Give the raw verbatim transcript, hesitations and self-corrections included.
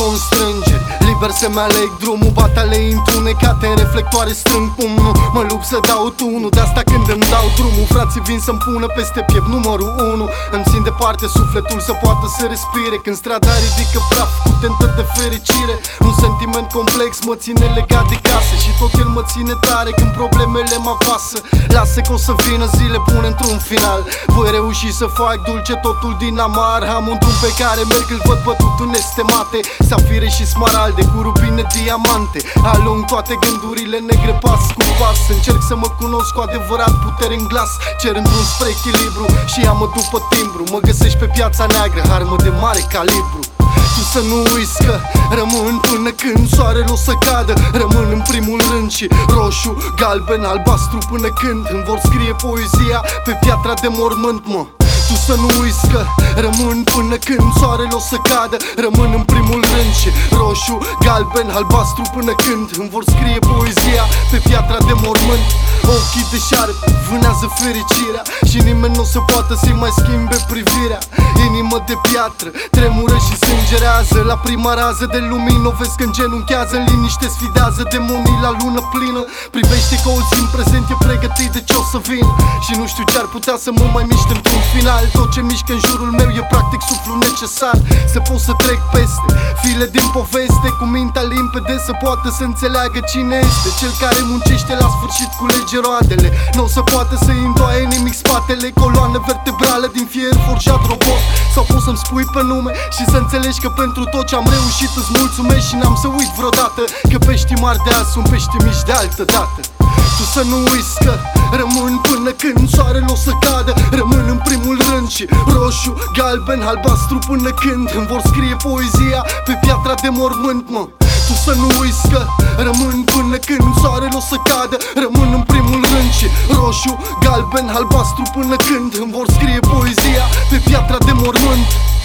constrângeri. Liber să-mi aleg drumul, batale întunecate în reflectoare strâng pumnul. Mă lupt să dau tunul, de asta când îmi dau drumul frații vin să-mi pună peste piept numărul unu. Îmi țin departe sufletul să poată să respire când strada ridică praf cu tentă de fericire. Un sentiment complex mă ține legat de casă și tot el mă ține tare când problemele mă apasă. Lasă că o să vină zile bune într-un final. Voi reuși să fac dulce totul din amar. Am un drum pe care merg, îl văd bătut în estemate, safire și smaralde cu rubine diamante. Alung toate gândurile negre pas cu pas. Încerc să mă cunosc cu adevărat, putere în glas. Cer un drum spre echilibru și am-mă după timbru. Mă găsești pe piața neagră, armă de mare calibru. Tu să nu uiți că rămân până când soarele o să cadă. Rămân în primul rând și roșu, galben, albastru până când îmi vor scrie poezia pe piatra de mormânt, mă. Tu să nu uiți că rămân până când soarele o să cadă. Rămân în primul rând și roșu, galben, albastru până când îmi vor scrie poezia pe piatra de mormânt. Ochii de șarpe vânează fericirea și nimeni nu o să poată să-i mai schimbe privirea. Inimă de piatră tremură și sângerează la prima rază de lumină. O vezi când genunchează în liniște, sfidează demonii la lună plină. Privește că o zi în prezent e pregătit de ce o să vin și nu știu ce ar putea să mă mai miște într-un final. Tot ce mișcă în jurul meu e practic suflul necesar să pot să trec peste file din poveste cu mintea limpede, să poată să înțeleagă cine este cel care muncește la sfârșit culege roadele. Nu o să poată să-i îndoaie nimic spatele, coloană vertebrală din fier forjat robot. Sau poți să-mi spui pe nume și să înțelegi că pentru tot ce am reușit îți mulțumesc și n-am să uit vreodată că peștii mari de azi sunt pești mici de altă dată. Tu să nu uiți că rămân până când soarele o să cadă. Rămân în primul rând și roșu, galben, albastru până când îmi vor scrie poezia pe piatra de mormânt, mă. Tu să nu uiți că rămân până când soarele o să cadă. Rămân în primul rând și roșu, galben, albastru până când îmi vor scrie poezia pe piatra de mormânt.